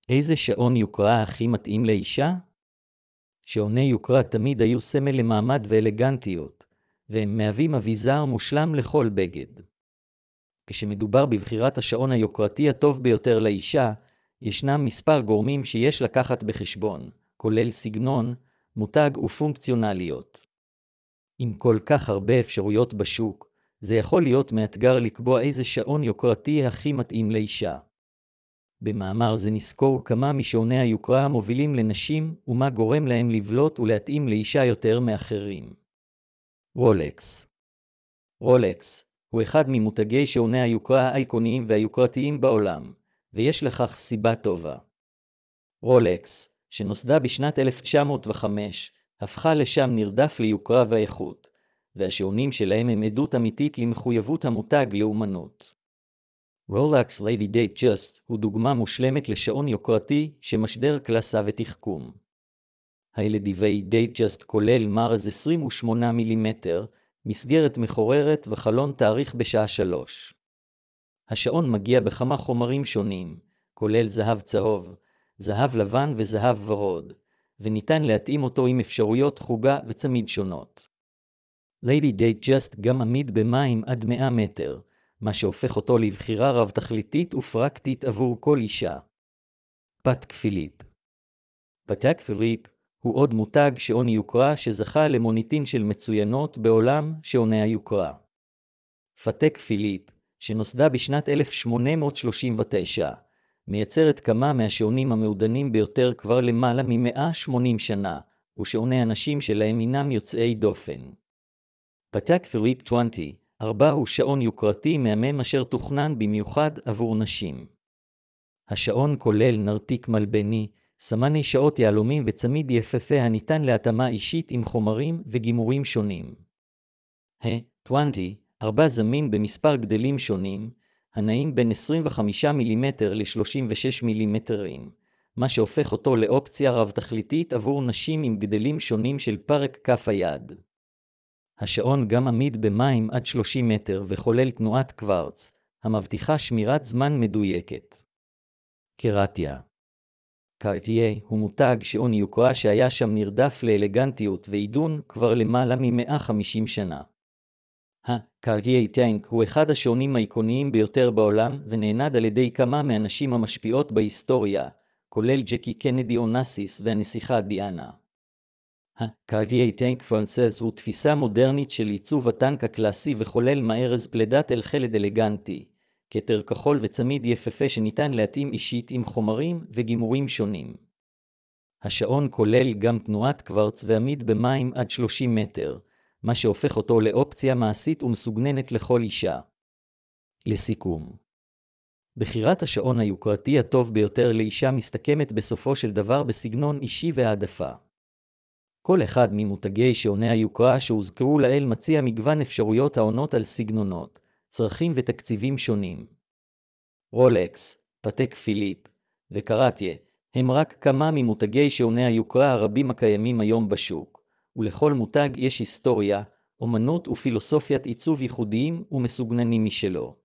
איזה שעון יוקרה הכי מתאים לאישה? שעוני יוקרה תמיד היו סמל למעמד ואלגנטיות, והם מהווים אביזר מושלם לכל בגד. כשמדובר בבחירת השעון היוקרתי הטוב ביותר לאישה, ישנם מספר גורמים שיש לקחת בחשבון, כולל סגנון, מותג ופונקציונליות. עם כל כך הרבה אפשרויות בשוק, זה יכול להיות מאתגר לקבוע איזה שעון יוקרתי הכי מתאים לאישה. במאמר זה נזכור כמה משעוני היוקרה המובילים לנשים ומה גורם להם לבלוט ולהתאים לאישה יותר מאחרים. רולקס. רולקס הוא אחד ממותגי שעוני היוקרה האייקוניים והיוקרתיים בעולם, ויש לכך סיבה טובה. רולקס, שנוסדה בשנת 1905, הפכה לשם נרדף ליוקרה והאיכות, והשעונים שלהם הם עדות אמיתית למחויבות המותג לאומנות. רולקס ליידי דייטג'סט הוא דוגמה מושלמת לשעון יוקרתי שמשדר קלאסה ותחכום. הלדיבי דייטג'סט כולל מרז 28 מילימטר, מסגרת מחוררת וחלון תאריך בשעה 3. השעון מגיע בכמה חומרים שונים, כולל זהב צהוב, זהב לבן וזהב ורוד, וניתן להתאים אותו עם אפשרויות חוגה וצמיד שונות. ליידי דייטג'סט גם עמיד במים עד 100 מטר, מה שהופך אותו לבחירה רב-תכליתית ופרקטית עבור כל אישה. פטק פיליפ. פטק פיליפ הוא עוד מותג שעון יוקרה שזכה למוניטין של מצוינות בעולם שעוני היוקרה. פטק פיליפ, שנוסדה בשנת 1839, מייצרת כמה מהשעונים המעודנים ביותר כבר למעלה מ-180 שנה, ושעוני הנשים שלהם אינם יוצאי דופן. פטק פיליפ 24 הוא שעון יוקרתי מהמם אשר תוכנן במיוחד עבור נשים. השעון כולל נרתיק מלבני, סמני שעות יהלומים וצמיד יפהפה הניתן להתאמה אישית עם חומרים וגימורים שונים. ה-24 זמין במספר גדלים שונים, הנעים בין 25 מילימטר ל-36 מילימטרים, מה שהופך אותו לאופציה רב-תכליתית עבור נשים עם גדלים שונים של פרק כף היד. השעון גם עמיד במים עד 30 מטר וחולל תנועת קוורץ, המבטיחה שמירת זמן מדויקת. קרטיה. קרטייה הוא מותג שעון יוקרה שהיה שם נרדף לאלגנטיות ועידון כבר למעלה מ-150 שנה. הקרטייה טנק הוא אחד השעונים האיקוניים ביותר בעולם ונענד על ידי כמה מהנשים המשפיעות בהיסטוריה, כולל ג'קי קנדי אונסיס והנסיכה דיאנה. הקרטייה טנק פרנסס הוא תפיסה מודרנית של עיצוב הטנק הקלאסי וחולל מארז פלדת אל חלד אלגנטי, כתר כחול וצמיד יפהפה שניתן להתאים אישית עם חומרים וגימורים שונים. השעון כולל גם תנועת קוורץ ועמיד במים עד 30 מטר, מה שהופך אותו לאופציה מעשית ומסוגננת לכל אישה. לסיכום, בחירת השעון היוקרתי הטוב ביותר לאישה מסתכמת בסופו של דבר בסגנון אישי והעדפה. כל אחד ממותגי שעוני היוקרה שהוזכרו לעיל מציע מגוון אפשרויות העונות על סגנונות, צרכים ותקציבים שונים. רולקס, פטק פיליפ וקרטיה הם רק כמה ממותגי שעוני היוקרה הרבים הקיימים היום בשוק, ולכל מותג יש היסטוריה, אומנות ופילוסופיית עיצוב ייחודיים ומסוגננים משלו.